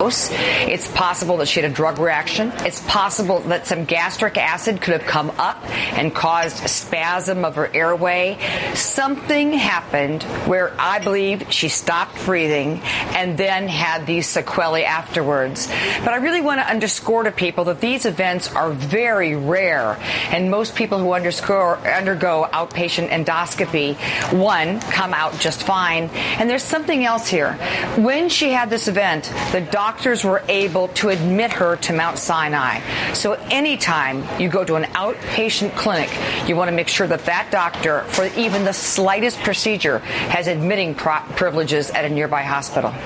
It's possible that she had a drug reaction. It's possible that some gastric acid could have come up and caused a spasm of her airway. Something happened where I believe she stopped breathing and then had these sequelae afterwards. But I really want to underscore to people that these events are very rare, and most people who undergo outpatient endoscopy, one, come out just fine. And there's something else here. When she had this event, the doctors were able to admit her to Mount Sinai. So anytime you go to an outpatient clinic, you want to make sure that that doctor, for even the slightest procedure, has admitting privileges at a nearby hospital.